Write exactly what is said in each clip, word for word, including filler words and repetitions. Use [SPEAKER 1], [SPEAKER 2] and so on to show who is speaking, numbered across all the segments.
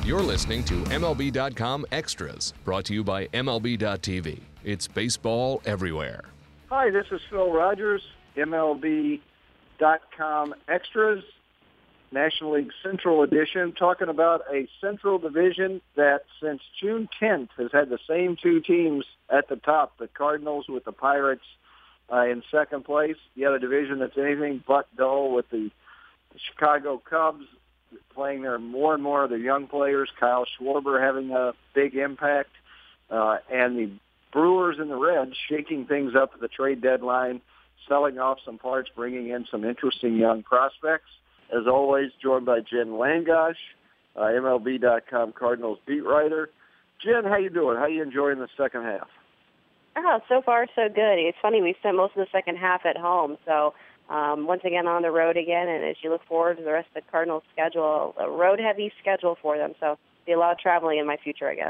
[SPEAKER 1] You're listening to M L B dot com Extras, brought to you by M L B dot T V. It's baseball everywhere.
[SPEAKER 2] Hi, this is Phil Rogers, M L B dot com Extras, National League Central Edition, talking about a Central Division that since June tenth has had the same two teams at the top, the Cardinals with the Pirates uh, in second place. You have a division that's anything but dull with the, the Chicago Cubs playing their more and more of their young players, Kyle Schwarber having a big impact, uh, and the Brewers and the Reds shaking things up at the trade deadline, selling off some parts, bringing in some interesting young prospects. As always, joined by Jen Langosh, uh, M L B dot com Cardinals beat writer. Jen, how you doing? How you enjoying the second half?
[SPEAKER 3] Oh, so far so good. It's funny, we spent most of the second half at home, so um, once again on the road again, and as you look forward to the rest of the Cardinals' schedule, a road-heavy schedule for them, so be a lot of traveling in my future, I guess.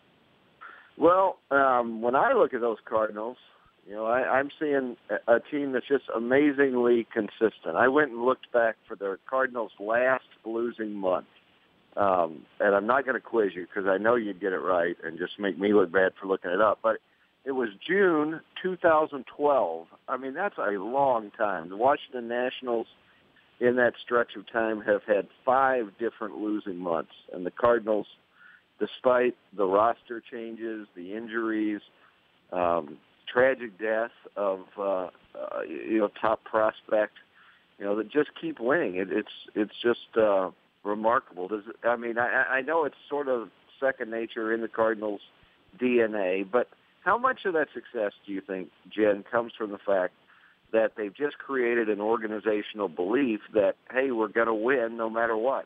[SPEAKER 2] Well, um, when I look at those Cardinals, you know, I, I'm seeing a, a team that's just amazingly consistent. I went and looked back for the Cardinals' last losing month, um, and I'm not going to quiz you because I know you'd get it right and just make me look bad for looking it up, but it was June two thousand twelve. I mean, that's a long time. The Washington Nationals in that stretch of time have had five different losing months, and the Cardinals, despite the roster changes, the injuries, um, tragic death of uh, uh, you know top prospect, you know, that just keep winning. It, it's it's just uh, remarkable. Does it, I mean, I, I know it's sort of second nature in the Cardinals' D N A, but how much of that success do you think, Jen, comes from the fact that they've just created an organizational belief that, hey, we're going to win no matter what?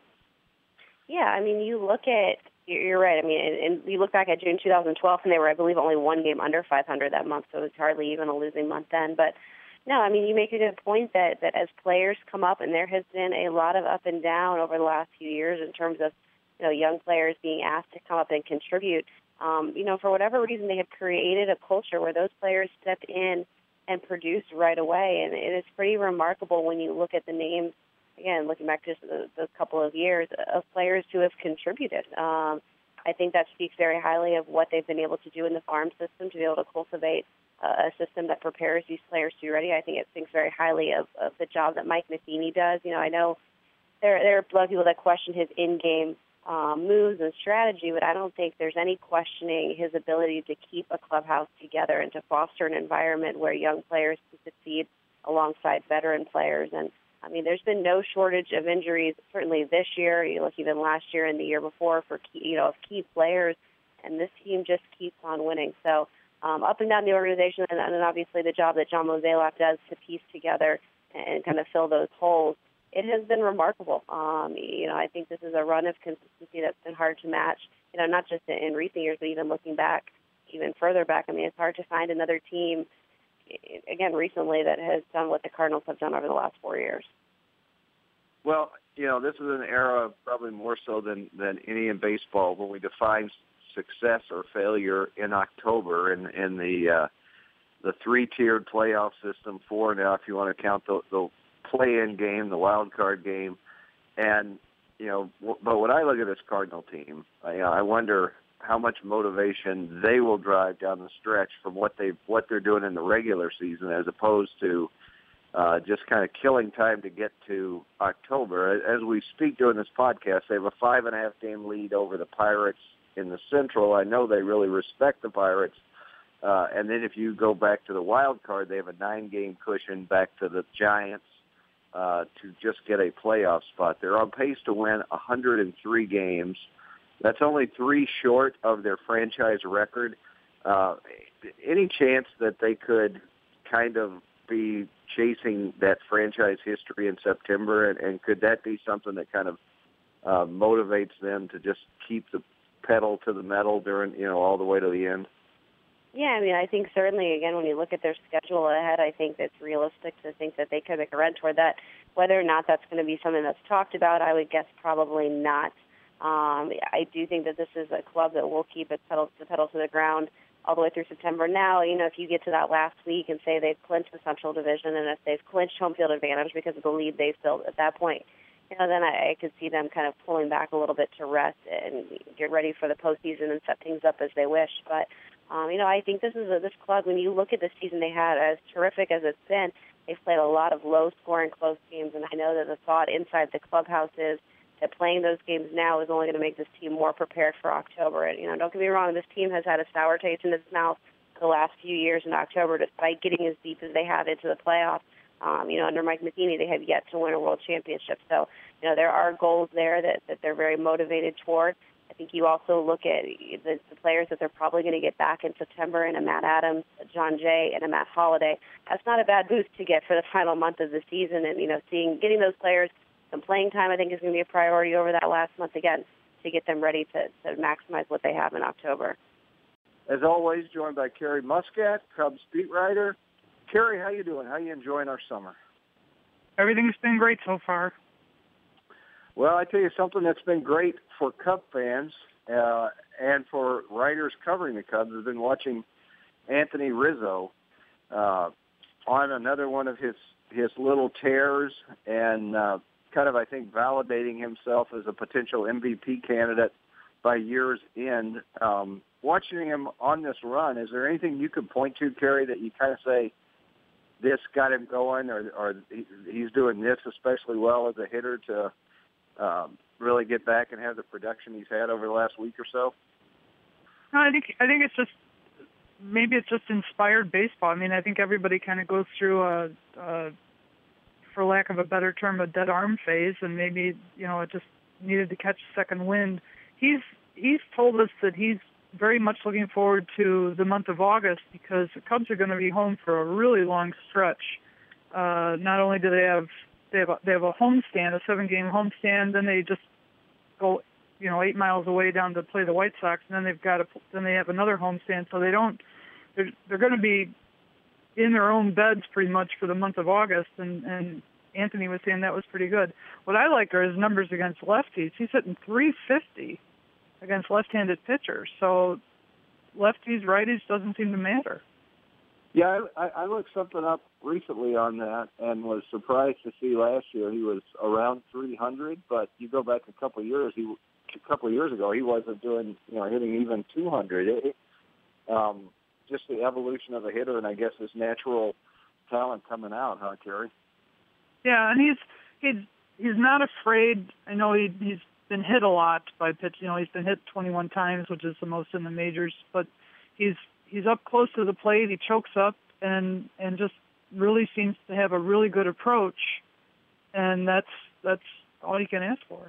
[SPEAKER 3] Yeah, I mean, you look at, you're right, I mean, and you look back at June two thousand twelve, and they were, I believe, only one game under five hundred that month, so it was hardly even a losing month then. But, no, I mean, you make a good point that, that as players come up, and there has been a lot of up and down over the last few years in terms of, you know, young players being asked to come up and contribute. Um, you know, for whatever reason, they have created a culture where those players step in and produce right away. And it is pretty remarkable when you look at the names, again, looking back just the, the couple of years, of players who have contributed. Um, I think that speaks very highly of what they've been able to do in the farm system to be able to cultivate uh, a system that prepares these players to be ready. I think it thinks very highly of, of the job that Mike Matheny does. You know, I know there, there are a lot of people that question his in-game Um, moves and strategy, but I don't think there's any questioning his ability to keep a clubhouse together and to foster an environment where young players can succeed alongside veteran players. And, I mean, there's been no shortage of injuries, certainly this year. You look even last year and the year before for, key, you know, key players, and this team just keeps on winning. So um, up and down the organization, and, and obviously the job that John Mozeliak does to piece together and kind of fill those holes, it has been remarkable. Um, you know, I think this is a run of consistency that's been hard to match, you know, not just in recent years, but even looking back, even further back. I mean, it's hard to find another team, again, recently that has done what the Cardinals have done over the last four years.
[SPEAKER 2] Well, you know, this is an era probably more so than, than any in baseball when we define success or failure in October and in, in the uh, the three-tiered playoff system, four now if you want to count the, the play-in game, the wild card game, and you know. W- but when I look at this Cardinal team, I, I wonder how much motivation they will drive down the stretch from what they what they're doing in the regular season, as opposed to uh, just kind of killing time to get to October. As we speak during this podcast, they have a five and a half game lead over the Pirates in the Central. I know they really respect the Pirates. Uh, and then if you go back to the wild card, they have a nine game cushion back to the Giants. Uh, to just get a playoff spot. They're on pace to win one hundred three games. That's only three short of their franchise record. Uh, any chance that they could kind of be chasing that franchise history in September, and, and could that be something that kind of uh, motivates them to just keep the pedal to the metal during, you know, all the way to the end?
[SPEAKER 3] Yeah, I mean, I think certainly, again, when you look at their schedule ahead, I think it's realistic to think that they could make a run toward that. Whether or not that's going to be something that's talked about, I would guess probably not. Um, I do think that this is a club that will keep its pedal, the pedal to the ground all the way through September. Now, you know, if you get to that last week and say they've clinched the Central Division, and if they've clinched home field advantage because of the lead they've built at that point, you know, then I, I could see them kind of pulling back a little bit to rest and get ready for the postseason and set things up as they wish. But, um, you know, I think this is a, this club, when you look at the season they had, as terrific as it's been, they've played a lot of low-scoring, close games, and I know that the thought inside the clubhouse is that playing those games now is only going to make this team more prepared for October. And, you know, don't get me wrong, this team has had a sour taste in its mouth the last few years in October, despite getting as deep as they have into the playoffs. Um, you know, under Mike Matheny, they have yet to win a world championship. So, you know, there are goals there that, that they're very motivated toward. I think you also look at the, the players that they're probably going to get back in September, and a Matt Adams, a John Jay, and a Matt Holliday. That's not a bad boost to get for the final month of the season. And, you know, seeing getting those players some playing time, I think, is going to be a priority over that last month again to get them ready to, to maximize what they have in October.
[SPEAKER 2] As always, joined by Carrie Muscat, Cubs beat writer. Carrie, how you doing? How you enjoying our summer?
[SPEAKER 4] Everything's been great so far.
[SPEAKER 2] Well, I tell you something that's been great for Cub fans uh, and for writers covering the Cubs has been watching Anthony Rizzo uh, on another one of his, his little tears and uh, kind of, I think, validating himself as a potential M V P candidate by year's end. Um, watching him on this run, is there anything you could point to, Carrie, that you kind of say, this got him going, or, or he's doing this especially well as a hitter to um, really get back and have the production he's had over the last week or so?
[SPEAKER 4] No, I think I think it's just maybe it's just inspired baseball. I mean, I think everybody kind of goes through a, a, for lack of a better term, a dead arm phase, and maybe you know it just needed to catch a second wind. He's he's told us that he's very much looking forward to the month of August because the Cubs are going to be home for a really long stretch. Uh, not only do they have they have a, they have a homestand, a seven-game homestand, then they just go, you know, eight miles away down to play the White Sox, and then they've got a, then they have another homestand. So they don't they're they're going to be in their own beds pretty much for the month of August. And and Anthony was saying that was pretty good. What I like are his numbers against lefties. He's hitting three fifty. Against left-handed pitchers. So lefties, righties doesn't seem to matter.
[SPEAKER 2] Yeah, I, I looked something up recently on that and was surprised to see last year he was around three hundred, but you go back a couple of years, he a couple of years ago he wasn't doing, you know, hitting even two hundred. It, um, just the evolution of a hitter and I guess his natural talent coming out, huh, Kerry?
[SPEAKER 4] Yeah, and he's he's he's not afraid. I know he, he's been hit a lot by pitch. You know, he's been hit twenty-one times, which is the most in the majors. But he's he's up close to the plate. He chokes up and and just really seems to have a really good approach. And that's that's all you can ask for.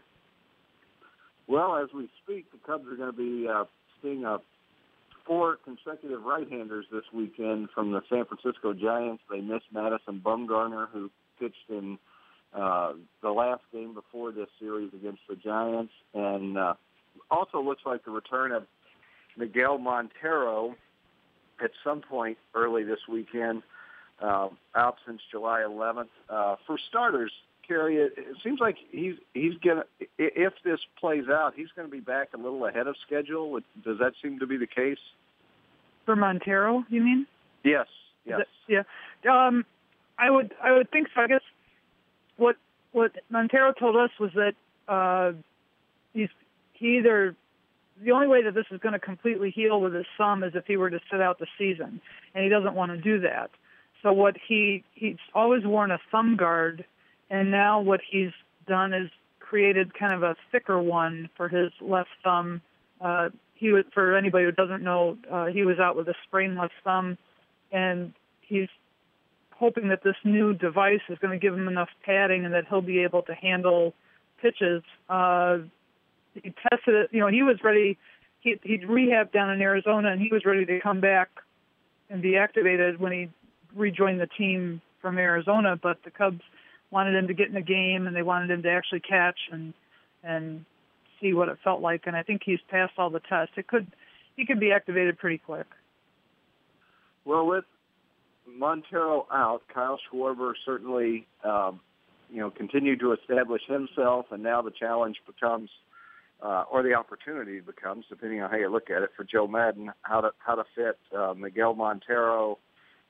[SPEAKER 2] Well, as we speak, the Cubs are going to be uh, seeing uh, four consecutive right-handers this weekend from the San Francisco Giants. They missed Madison Bumgarner, who pitched in Uh, the last game before this series against the Giants, and uh, also looks like the return of Miguel Montero at some point early this weekend, uh, out since July eleventh. Uh, for starters, Kerry, it, it seems like he's he's gonna. If this plays out, he's going to be back a little ahead of schedule. Does that seem to be the case?
[SPEAKER 4] For Montero, you mean?
[SPEAKER 2] Yes. Yes.
[SPEAKER 4] That, yeah. Um, I would I would think so. I guess. What what Montero told us was that uh, he's he either the only way that this is going to completely heal with his thumb is if he were to sit out the season, and he doesn't want to do that. So what he he's always worn a thumb guard, and now what he's done is created kind of a thicker one for his left thumb. Uh, he was, for anybody who doesn't know, uh, he was out with a sprained left thumb, and he's hoping that this new device is going to give him enough padding and that he'll be able to handle pitches. Uh, he tested it, you know, he was ready, he, he'd rehabbed down in Arizona, and he was ready to come back and be activated when he rejoined the team from Arizona, but the Cubs wanted him to get in the game, and they wanted him to actually catch and and see what it felt like, and I think he's passed all the tests. It could, he could be activated pretty quick.
[SPEAKER 2] Well, with Montero out, Kyle Schwarber certainly, um, you know, continued to establish himself, and now the challenge becomes, uh, or the opportunity becomes, depending on how you look at it, for Joe Madden, how to how to fit uh, Miguel Montero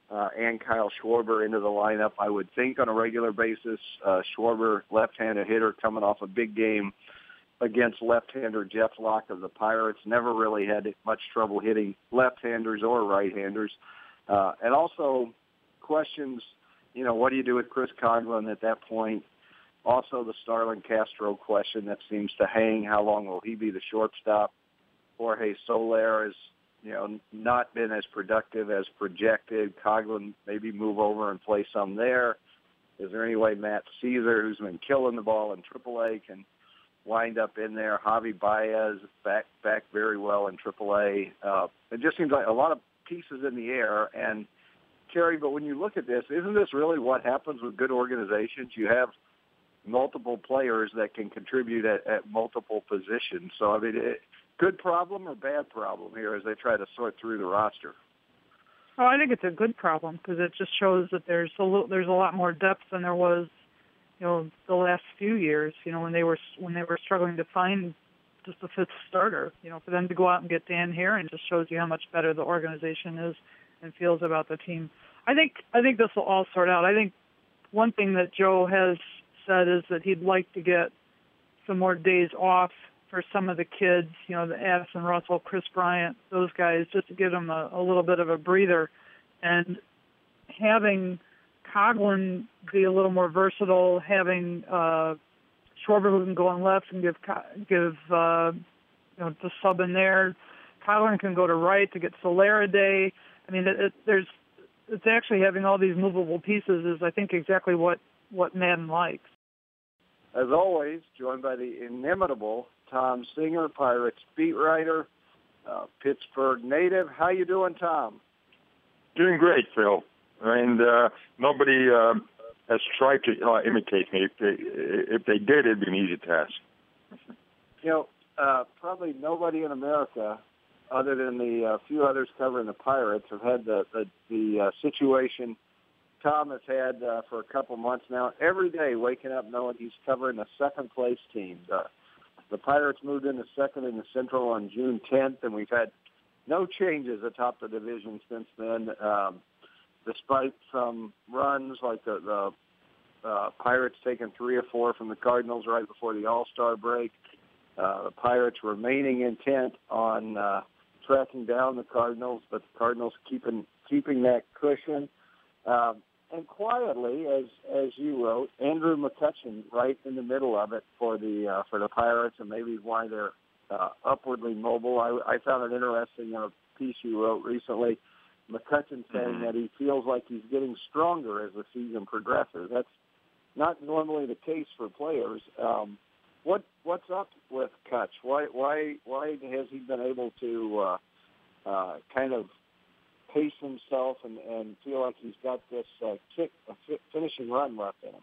[SPEAKER 2] uh, and Kyle Schwarber into the lineup, I would think, on a regular basis. Uh, Schwarber, left-handed hitter, coming off a big game against left-hander Jeff Locke of the Pirates. Never really had much trouble hitting left-handers or right-handers. Uh, and also questions, you know, what do you do with Chris Coghlan at that point? Also the Starlin Castro question that seems to hang. How long will he be the shortstop? Jorge Soler has, you know, not been as productive as projected. Coghlan maybe move over and play some there. Is there any way Matt Caesar, who's been killing the ball in triple A, can wind up in there? Javi Baez back back very well in triple A. Uh, it just seems like a lot of pieces in the air. And, Kerry, but when you look at this, isn't this really what happens with good organizations? You have multiple players that can contribute at, at multiple positions. So, I mean, it, good problem or bad problem here as they try to sort through the roster?
[SPEAKER 4] Oh, I think it's a good problem because it just shows that there's a little, there's a lot more depth than there was, you know, the last few years. You know, when they were when they were struggling to find just a fifth starter. You know, for them to go out and get Dan Herron just shows you how much better the organization is and feels about the team. I think I think this will all sort out. I think one thing that Joe has said is that he'd like to get some more days off for some of the kids, you know, the Addison Russell, Chris Bryant, those guys, just to give them a, a little bit of a breather. And having Coghlan be a little more versatile, having uh, Schwarber who can go on left and give give uh, you know the sub in there. Coghlan can go to right to get Soler a day. I mean, it, it, there's it's actually having all these movable pieces is I think exactly what what Madden likes.
[SPEAKER 2] As always, joined by the inimitable Tom Singer, Pirates beat writer, uh, Pittsburgh native. How you doing, Tom?
[SPEAKER 5] Doing great, Phil. And uh, nobody uh, has tried to uh, imitate me. If they, if they did, it'd be an easy task.
[SPEAKER 2] You know, uh, probably nobody in America, other than the uh, few others covering the Pirates, have had the the, the uh, situation Tom has had uh, for a couple months now. Every day waking up knowing he's covering a second-place team. Uh, the Pirates moved into second in the Central on June tenth, and we've had no changes atop the division since then. Um, despite some runs like the, the uh, Pirates taking three or four from the Cardinals right before the All-Star break, uh, the Pirates remaining intent on uh, tracking down the Cardinals, but the Cardinals keeping keeping that cushion. Um, and quietly, as as you wrote, Andrew McCutchen right in the middle of it for the uh, for the Pirates, and maybe why they're uh, upwardly mobile. I, I found it interesting in a piece you wrote recently. McCutchen saying mm-hmm. that he feels like he's getting stronger as the season progresses. That's not normally the case for players. Um, what what's up with Kutch? Why why why has he been able to uh, uh, kind of pace himself and, and feel like he's got this uh, kick, a fi- finishing run left in him?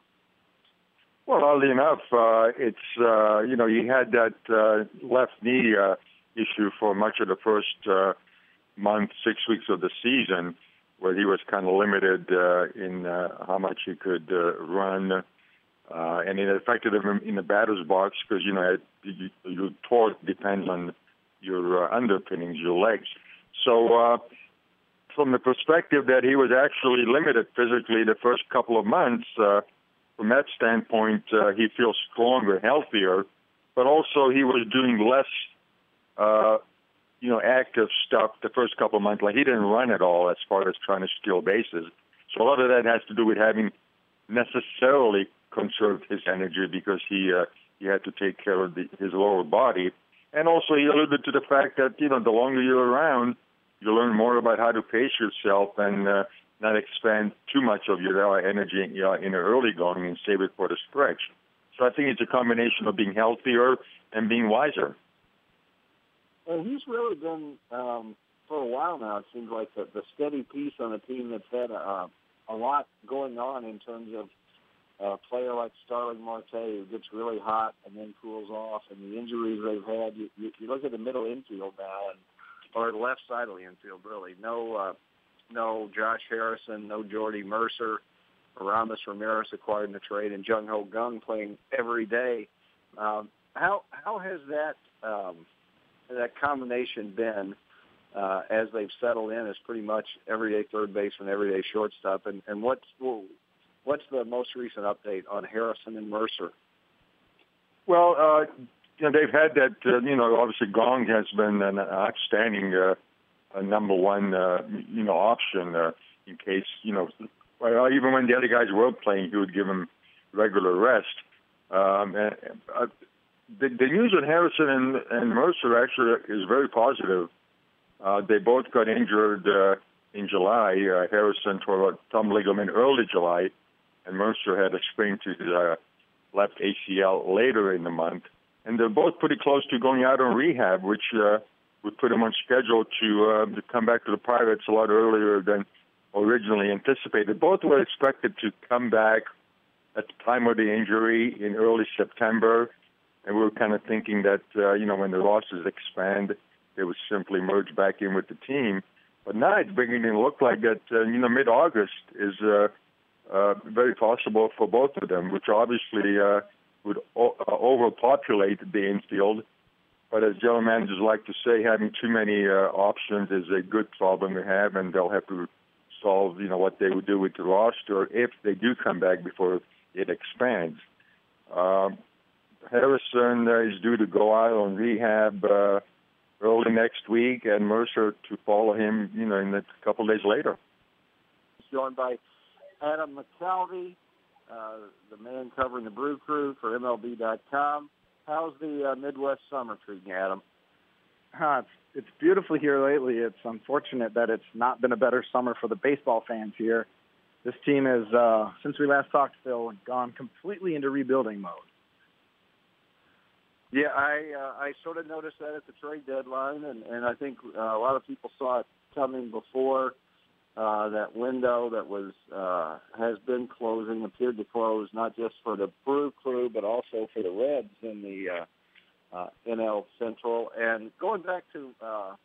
[SPEAKER 5] Well, oddly enough, uh, it's, uh, you know, he had that uh, left knee uh, issue for much of the first uh, month, six weeks of the season, where he was kind of limited uh, in uh, how much he could uh, run. Uh, and it affected him in the batter's box because, you know, you, your torque depends on your uh, underpinnings, your legs. So, uh, from the perspective that he was actually limited physically the first couple of months, uh, from that standpoint, uh, he feels stronger, healthier, but also he was doing less, uh, you know, active stuff the first couple of months. Like he didn't run at all as far as trying to steal bases. So a lot of that has to do with having necessarily conserved his energy because he uh, he had to take care of the, his lower body. And also he alluded to the fact that, you know, the longer you're around, you learn more about how to pace yourself and uh, not expend too much of your uh, energy in, uh, in the early going and save it for the stretch. So I think it's a combination of being healthier and being wiser.
[SPEAKER 2] Well, he's really been, um, for a while now, it seems like the, the steady piece on a team that's had a, a lot going on in terms of a player like Starling Marte, who gets really hot and then cools off, and the injuries they've had. You, you, you look at the middle infield now, and or the left side of the infield, really. No uh, no Josh Harrison, no Jordy Mercer, Aramis Ramirez acquired in the trade, and Jung Ho Gung playing every day. Um, how how has that um, that combination been uh, as they've settled in as pretty much everyday third baseman, everyday shortstop. And, and what's what's the most recent update on Harrison and Mercer?
[SPEAKER 5] Well, uh, you know, they've had that, uh, you know, obviously Gong has been an outstanding uh, a number one, uh, you know, option uh, in case, you know, well, even when the other guys were playing, he would give them regular rest. Um, and, uh, the, the news on Harrison and, and Mercer actually is very positive. Uh, they both got injured uh, in July. Uh, Harrison tore a thumb ligament early July, and Mercer had a sprain to his uh, left A C L later in the month. And they're both pretty close to going out on rehab, which uh, would put them on schedule to, uh, to come back to the Pirates a lot earlier than originally anticipated. Both were expected to come back at the time of the injury in early September, and we were kind of thinking that, uh, you know, when the rosters expand, they would simply merge back in with the team. But now it's beginning to look like that, uh, you know, mid-August is uh, uh, very possible for both of them, which obviously uh, would o- uh, overpopulate the infield. But as general managers like to say, having too many uh, options is a good problem to have, and they'll have to solve, you know, what they would do with the roster if they do come back before it expands. Um, Harrison uh, is due to go out on rehab uh, early next week, and Mercer to follow him, you know, in a couple days later.
[SPEAKER 2] Joined by Adam McCalvy, uh, the man covering the Brew Crew for M L B dot com. How's the uh, Midwest summer treating you, Adam?
[SPEAKER 6] Uh, it's, it's beautiful here lately. It's unfortunate that it's not been a better summer for the baseball fans here. This team has, uh, since we last talked, Phil, gone completely into rebuilding mode.
[SPEAKER 2] Yeah, I uh, I sort of noticed that at the trade deadline, and, and I think uh, a lot of people saw it coming before uh, that window that was uh, has been closing, appeared to close, not just for the Brew Crew, but also for the Reds in the uh, uh, N L Central. And going back to uh,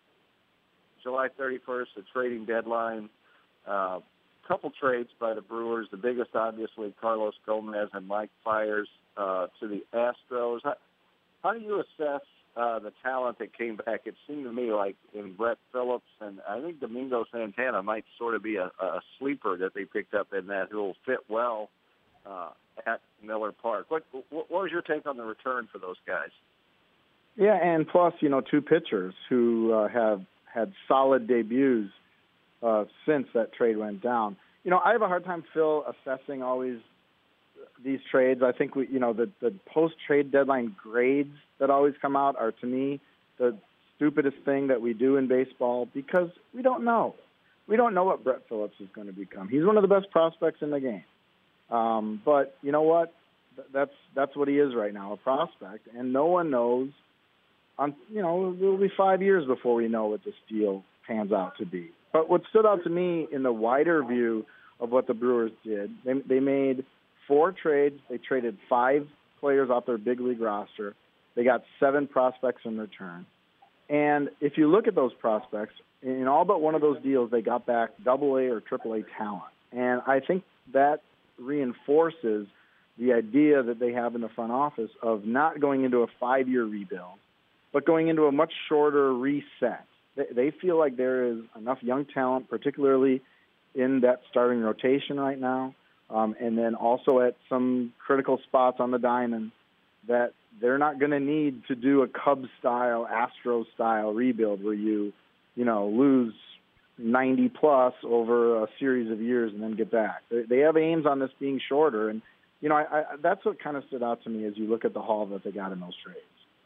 [SPEAKER 2] July thirty-first, the trading deadline, a uh, couple trades by the Brewers, the biggest obviously Carlos Gomez and Mike Fiers uh, to the Astros. How, how do you assess uh, the talent that came back? It seemed to me like in Brett Phillips, and I think Domingo Santana might sort of be a, a sleeper that they picked up in that who will fit well uh, at Miller Park. What, what was your take on the return for those guys?
[SPEAKER 6] Yeah, and plus, you know, two pitchers who uh, have had solid debuts uh, since that trade went down. You know, I have a hard time, Phil, assessing always these trades. I think we, you know, the, the post-trade deadline grades that always come out are, to me, the stupidest thing that we do in baseball because we don't know. We don't know what Brett Phillips is going to become. He's one of the best prospects in the game. Um, but you know what? That's that's what he is right now, a prospect, and no one knows. On, you know, it will be five years before we know what this deal pans out to be. But what stood out to me in the wider view of what the Brewers did, they, they made four trades. They traded five players off their big league roster. They got seven prospects in return. And if you look at those prospects, in all but one of those deals, they got back double A or triple A talent. And I think that reinforces the idea that they have in the front office of not going into a five-year rebuild, but going into a much shorter reset. They, they feel like there is enough young talent, particularly in that starting rotation right now, um, and then also at some critical spots on the diamond, that they're not going to need to do a Cubs-style, Astros-style rebuild where you, you know, lose ninety plus over a series of years and then get back. They, they have aims on this being shorter, and you know, I, I, that's what kind of stood out to me as you look at the haul that they got in those trades.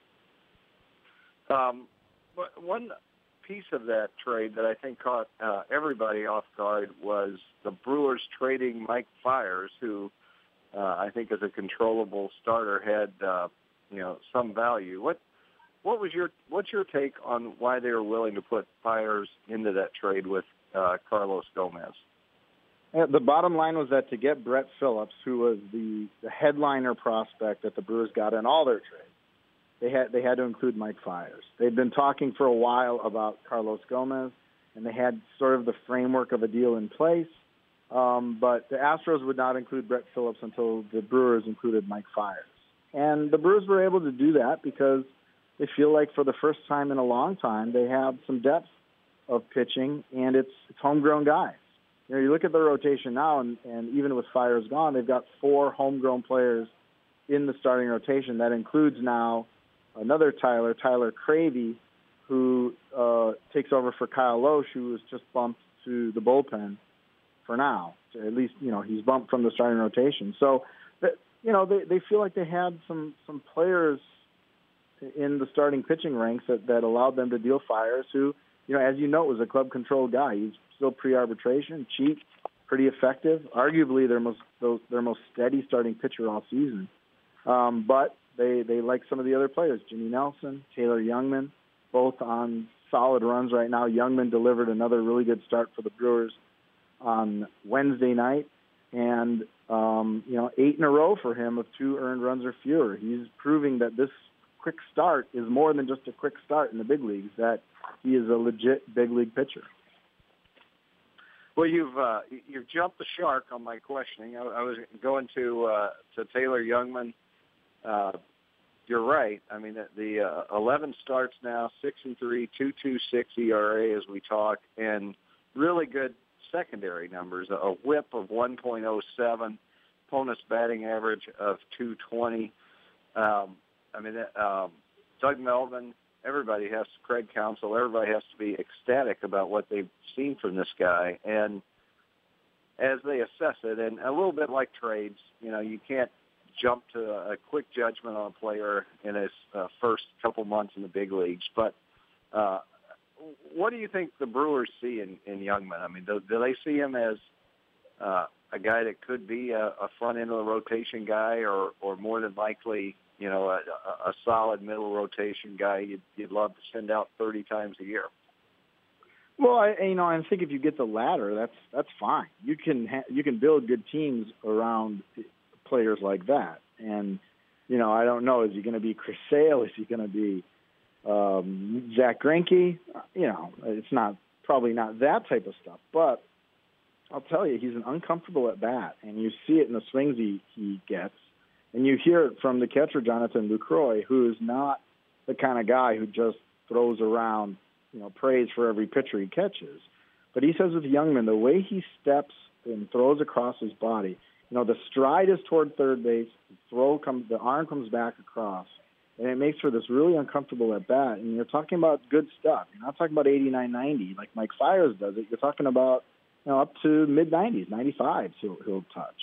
[SPEAKER 2] Um, but one piece of that trade that I think caught uh, everybody off guard was the Brewers trading Mike Fiers, who uh, I think as a controllable starter had uh, you know some value. What what was your what's your take on why they were willing to put Fiers into that trade with uh, Carlos Gomez?
[SPEAKER 6] Uh, the bottom line was that to get Brett Phillips, who was the, the headliner prospect that the Brewers got in all their trades, They had they had to include Mike Fiers. They'd been talking for a while about Carlos Gomez, and they had sort of the framework of a deal in place. Um, but the Astros would not include Brett Phillips until the Brewers included Mike Fiers. And the Brewers were able to do that because they feel like for the first time in a long time they have some depth of pitching, and it's it's homegrown guys. You know, you look at the rotation now, and, and even with Fiers gone, they've got four homegrown players in the starting rotation. That includes now another Tyler, Tyler Cravey, who uh, takes over for Kyle Loesch, who was just bumped to the bullpen for now. At least, you know, he's bumped from the starting rotation. So, you know, they, they feel like they had some, some players in the starting pitching ranks that, that allowed them to deal Fiers, who, you know, as you know, was a club-controlled guy. He's still pre-arbitration, cheap, pretty effective, arguably their most their most steady starting pitcher all season. Um, but they, they like some of the other players, Jimmy Nelson, Taylor Youngman, both on solid runs right now. Youngman delivered another really good start for the Brewers on Wednesday night, and, um, you know, eight in a row for him of two earned runs or fewer. He's proving that this quick start is more than just a quick start in the big leagues, that he is a legit big league pitcher.
[SPEAKER 2] Well, you've uh, you've jumped the shark on my questioning. I, I was going to uh, to Taylor Youngman. Uh, you're right. I mean, the, the uh, eleven starts now, six and three, two two six E R A as we talk, and really good secondary numbers. A whip of one point oh seven, opponent's batting average of two twenty. Um, I mean, um, Doug Melvin, everybody has, Craig Counsell, everybody has to be ecstatic about what they've seen from this guy. And as they assess it, and a little bit like trades, you know, you can't jump to a quick judgment on a player in his uh, first couple months in the big leagues. But uh, what do you think the Brewers see in, in Youngman? I mean, do, do they see him as uh, a guy that could be a, a front end of the rotation guy, or, or more than likely, you know, a, a solid middle rotation guy you'd, you'd love to send out thirty times a year?
[SPEAKER 6] Well, I, you know, I think if you get the latter, that's that's fine. You can ha- you can build good teams around players like that. And, you know, I don't know, is he going to be Chris Sale? Is he going to be um, Zach Greinke? You know, it's not probably not that type of stuff. But I'll tell you, he's an uncomfortable at bat, and you see it in the swings he, he gets. And you hear it from the catcher, Jonathan Lucroy, who is not the kind of guy who just throws around, you know, praise for every pitcher he catches. But he says with Youngman, the way he steps and throws across his body, you know, the stride is toward third base, the throw comes, the arm comes back across, and it makes for this really uncomfortable at bat. And you're talking about good stuff. You're not talking about eighty-nine, ninety like Mike Fiers does it. You're talking about, you know, up to mid nineties, ninety-fives he'll, he'll touch.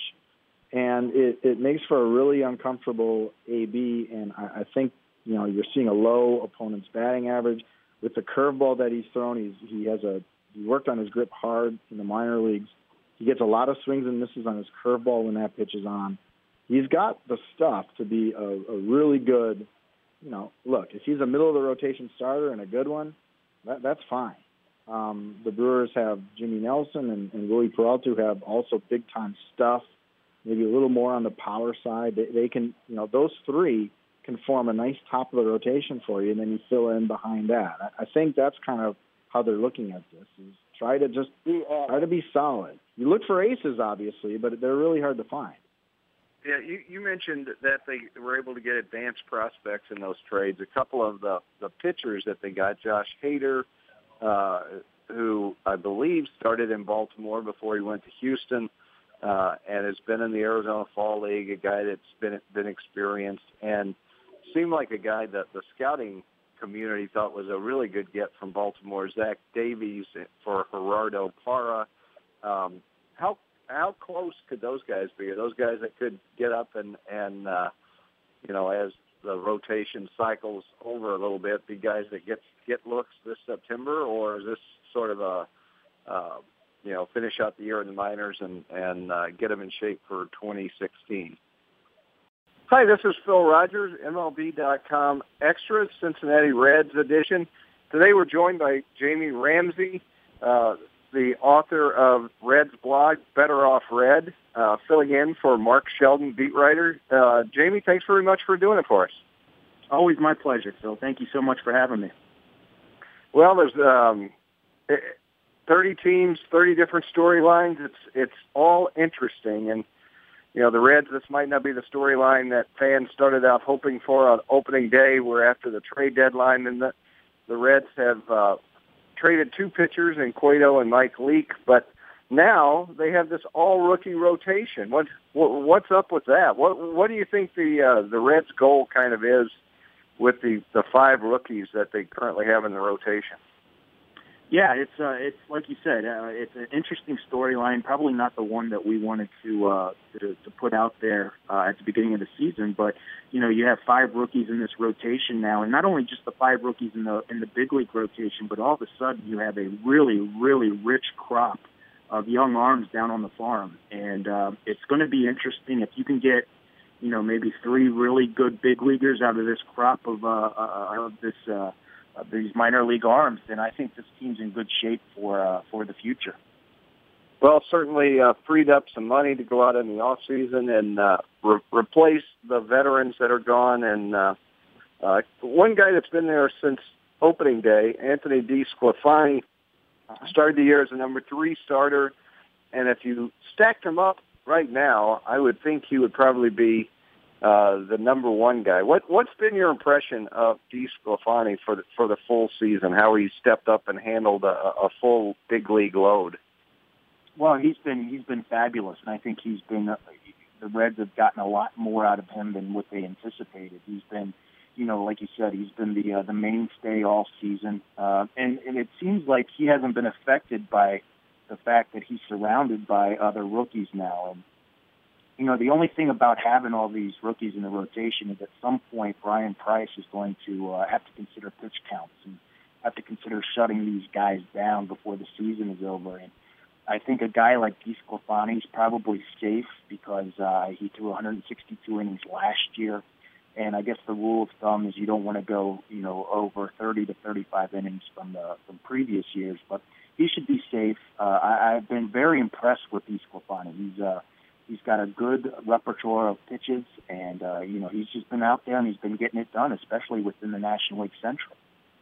[SPEAKER 6] And it, it makes for a really uncomfortable A B, and I, I think, you know, you're seeing a low opponent's batting average. With the curveball that he's thrown, he's, he has a he worked on his grip hard in the minor leagues. He gets a lot of swings and misses on his curveball when that pitch is on. He's got the stuff to be a, a really good, you know, look, if he's a middle-of-the-rotation starter and a good one, that, that's fine. Um, the Brewers have Jimmy Nelson and, and Willie Peralta, who have also big-time stuff, maybe a little more on the power side. They, they can, you know, those three can form a nice top of the rotation for you, and then you fill in behind that. I, I think that's kind of how they're looking at this, is try to just try to be solid. You look for aces, obviously, but they're really hard to find.
[SPEAKER 2] Yeah, you, you mentioned that they were able to get advanced prospects in those trades. A couple of the, the pitchers that they got, Josh Hader, uh, who I believe started in Baltimore before he went to Houston, Uh, and has been in the Arizona Fall League, a guy that's been been experienced, and seemed like a guy that the scouting community thought was a really good get from Baltimore. Zach Davies for Gerardo Parra. Um, how how close could those guys be? Are those guys that could get up and and uh, you know, as the rotation cycles over a little bit, be guys that get get looks this September, or is this sort of a uh, you know, finish out the year in the minors and, and uh, get them in shape for twenty sixteen. Hi, this is Phil Rogers, M L B dot com Extras, Cincinnati Reds edition. Today we're joined by Jamie Ramsey, uh, the author of Reds blog, Better Off Red, uh, filling in for Mark Sheldon, beat writer. Uh, Jamie, thanks very much for doing it for us.
[SPEAKER 7] Always my pleasure, Phil. Thank you so much for having me.
[SPEAKER 2] Well, there's... Um, it, thirty teams, thirty different storylines. It's it's all interesting. And, you know, the Reds, this might not be the storyline that fans started out hoping for on opening day, where after the trade deadline, and the, the Reds have uh, traded two pitchers in Cueto and Mike Leake, but now they have this all-rookie rotation. What, what what's up with that? What what do you think the uh, the Reds' goal kind of is with the, the five rookies that they currently have in the rotation?
[SPEAKER 7] Yeah, it's uh, it's like you said, uh, it's an interesting storyline. Probably not the one that we wanted to uh, to, to put out there uh, at the beginning of the season, but you know, you have five rookies in this rotation now, and not only just the five rookies in the in the big league rotation, but all of a sudden you have a really really rich crop of young arms down on the farm, and uh, it's going to be interesting if you can get, you know, maybe three really good big leaguers out of this crop of uh, uh, of this. Uh, Uh, these minor league arms, then I think this team's in good shape for uh, for the future.
[SPEAKER 2] Well, certainly uh, freed up some money to go out in the off season and uh, re- replace the veterans that are gone. And uh, uh, one guy that's been there since opening day, Anthony DeSclafani, started the year as a number three starter. And if you stacked him up right now, I would think he would probably be Uh, the number one guy. What what's been your impression of DeSclafani for the, for the full season? How he stepped up and handled a, a full big league load?
[SPEAKER 7] Well, he's been he's been fabulous, and I think he's been uh, the Reds have gotten a lot more out of him than what they anticipated. He's been, you know, like you said, he's been the uh, the mainstay all season, uh, and and it seems like he hasn't been affected by the fact that he's surrounded by other rookies now. And you know, the only thing about having all these rookies in the rotation is at some point Brian Price is going to uh, have to consider pitch counts and have to consider shutting these guys down before the season is over. And I think a guy like DeSclafani is probably safe because uh, he threw one hundred sixty-two innings last year. And I guess the rule of thumb is you don't want to go, you know, over thirty to thirty-five innings from the from previous years. But he should be safe. Uh, I, I've been very impressed with DeSclafani. He's uh, He's got a good repertoire of pitches, and, uh, you know, he's just been out there and he's been getting it done, especially within the National League Central.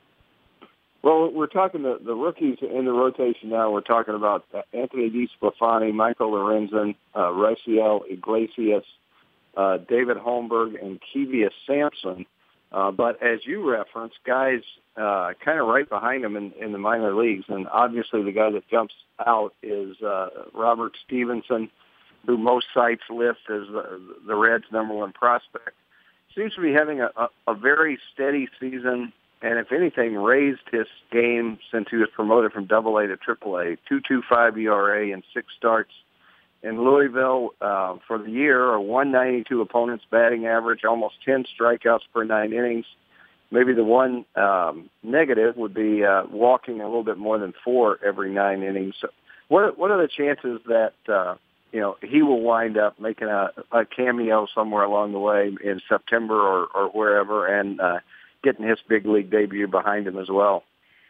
[SPEAKER 2] Well, we're talking the, the rookies in the rotation now. We're talking about Anthony DeSclafani, Michael Lorenzen, uh, Raisel Iglesias, uh, David Holmberg, and Kevius Sampson. Uh, but as you referenced, guys uh, kind of right behind him in, in the minor leagues, and obviously the guy that jumps out is uh, Robert Stevenson, who most sites list as the, the Reds' number one prospect. Seems to be having a, a, a very steady season, and if anything, raised his game since he was promoted from Double A to Triple A. two point two five E R A and six starts in Louisville uh, for the year, a one ninety-two opponent's batting average, almost ten strikeouts per nine innings. Maybe the one um, negative would be uh, walking a little bit more than four every nine innings. So what, what are the chances that uh, you know, he will wind up making a, a cameo somewhere along the way in September or, or wherever and uh, getting his big league debut behind him as well?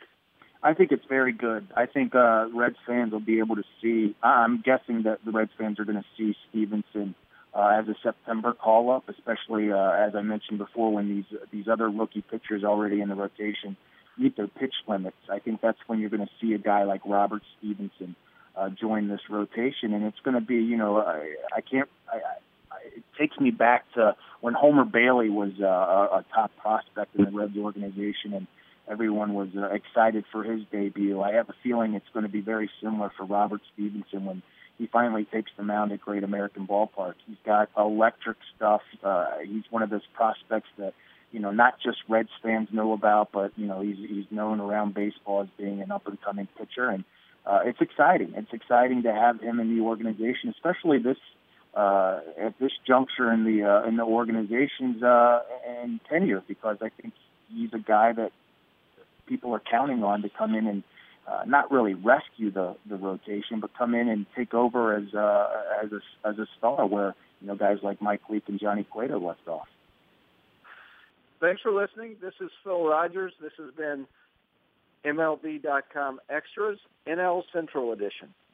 [SPEAKER 7] I think it's very good. I think uh, Reds fans will be able to see, I'm guessing that the Reds fans are going to see Stevenson uh, as a September call-up, especially, uh, as I mentioned before, when these these other rookie pitchers already in the rotation meet their pitch limits. I think that's when you're going to see a guy like Robert Stevenson Uh, join this rotation, and it's going to be, you know, I, I can't. I, I, it takes me back to when Homer Bailey was uh, a, a top prospect in the Reds organization, and everyone was uh, excited for his debut. I have a feeling it's going to be very similar for Robert Stevenson when he finally takes the mound at Great American Ballpark. He's got electric stuff. Uh, he's one of those prospects that, you know, not just Reds fans know about, but you know, he's he's known around baseball as being an up and coming pitcher, and Uh, it's exciting. It's exciting to have him in the organization, especially this uh, at this juncture in the uh, in the organization's uh, and tenure, because I think he's a guy that people are counting on to come in and uh, not really rescue the, the rotation, but come in and take over as uh, as a as a star, where you know guys like Mike Leake and Johnny Cueto left off.
[SPEAKER 2] Thanks for listening. This is Phil Rogers. This has been M L B dot com Extras, N L Central Edition.